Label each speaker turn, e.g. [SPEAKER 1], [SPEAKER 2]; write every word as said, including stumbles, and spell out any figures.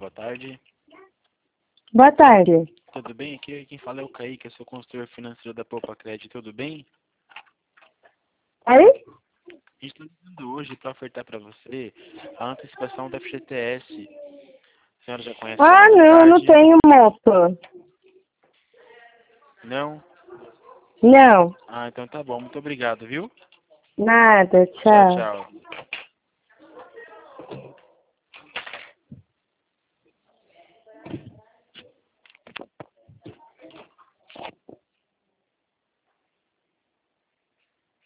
[SPEAKER 1] boa tarde.
[SPEAKER 2] Boa tarde.
[SPEAKER 1] Tudo bem? Aqui quem fala é o Kaique, eu sou consultor financeiro da Poupa Crédito, tudo bem?
[SPEAKER 2] Aí?
[SPEAKER 1] A gente está ligando hoje para ofertar para você a antecipação da F G T S. A senhora já conhece
[SPEAKER 2] Ah,
[SPEAKER 1] a
[SPEAKER 2] não, eu não
[SPEAKER 1] modalidade?
[SPEAKER 2] tenho moto.
[SPEAKER 1] Não?
[SPEAKER 2] Não,
[SPEAKER 1] Ah, então tá bom. Muito obrigado, viu?
[SPEAKER 2] nada,
[SPEAKER 1] Tchau,
[SPEAKER 2] tchau.
[SPEAKER 1] tchau.